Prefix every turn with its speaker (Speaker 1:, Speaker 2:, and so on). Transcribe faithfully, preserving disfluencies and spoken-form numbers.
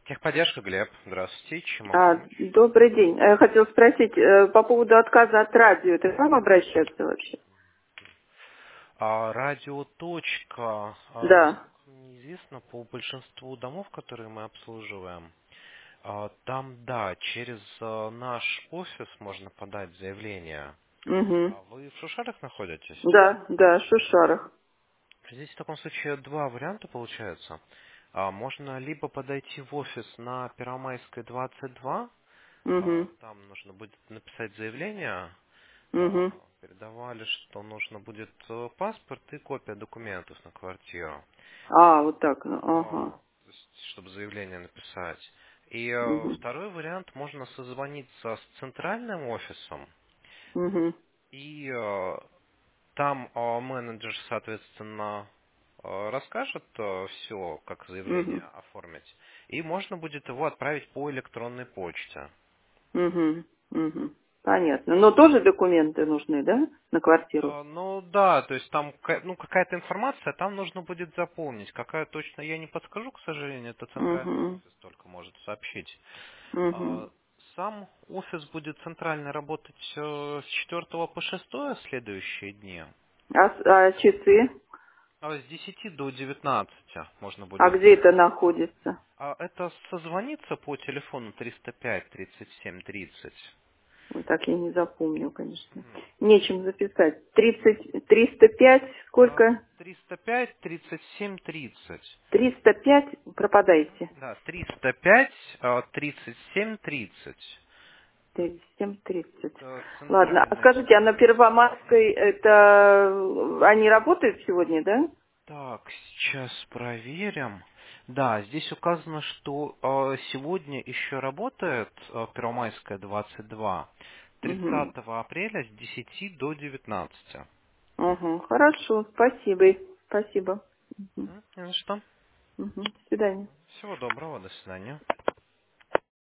Speaker 1: Техподдержка, Глеб. Здравствуйте. Чем могу
Speaker 2: А,
Speaker 1: помочь?
Speaker 2: добрый день. Я хотела спросить э, по поводу отказа от радио. Это к вам обращаться вообще?
Speaker 1: А, радиоточка, а,
Speaker 2: Да.
Speaker 1: насколько мне известно, по большинству домов, которые мы обслуживаем, а, там, да, через а, наш офис можно подать заявление.
Speaker 2: Угу.
Speaker 1: А вы в Шушарах находитесь?
Speaker 2: Да, да, Шушарах.
Speaker 1: Здесь в таком случае два варианта получается. А, можно либо подойти в офис на Первомайской двадцать два, а,
Speaker 2: Угу.
Speaker 1: там нужно будет написать заявление. А,
Speaker 2: Угу.
Speaker 1: Передавали, что нужно будет э, паспорт и копия документов на квартиру,
Speaker 2: А, вот так. Ну,
Speaker 1: а,
Speaker 2: ага.
Speaker 1: то есть, чтобы заявление написать. И э,
Speaker 2: Угу.
Speaker 1: второй вариант, можно созвониться с центральным офисом,
Speaker 2: Угу.
Speaker 1: и э, там э, менеджер, соответственно, э, расскажет все, как заявление
Speaker 2: Угу.
Speaker 1: оформить, и можно будет его отправить по электронной почте.
Speaker 2: Угу. Угу. Понятно. Но тоже документы нужны, да, на квартиру?
Speaker 1: А, Ну да, то есть там ка- ну, какая-то информация там нужно будет заполнить. Какая точно я не подскажу, к сожалению, это центральный
Speaker 2: Угу.
Speaker 1: офис только может сообщить.
Speaker 2: Угу.
Speaker 1: А, Сам офис будет центрально работать э, с четвёртого по шестое следующие дни.
Speaker 2: А, с- а часы?
Speaker 1: А с десяти до девятнадцати можно
Speaker 2: А
Speaker 1: будет
Speaker 2: где
Speaker 1: сделать.
Speaker 2: это находится?
Speaker 1: А это созвониться по телефону триста пять тридцать семь тридцать.
Speaker 2: Ой, так я не запомню, конечно. Нечем записать. Тридцать, триста пять,
Speaker 1: А,
Speaker 2: сколько?
Speaker 1: триста пять тридцать семь тридцать.
Speaker 2: Триста пять, пропадайте.
Speaker 1: Да, триста пять а, тридцать семь тридцать.
Speaker 2: Тридцать семь тридцать.
Speaker 1: Это
Speaker 2: Ладно, а
Speaker 1: центральный
Speaker 2: скажите, а на
Speaker 1: офис.
Speaker 2: Первомайской это они работают сегодня, да?
Speaker 1: Так, сейчас проверим. Да, здесь указано, что э, сегодня еще работает э, Первомайская двадцать два.
Speaker 2: Угу.
Speaker 1: тридцатого апреля с десяти до девятнадцати.
Speaker 2: Угу. Хорошо, спасибо. Спасибо. Угу.
Speaker 1: М, Не за что.
Speaker 2: Угу. До свидания.
Speaker 1: Всего доброго, до свидания.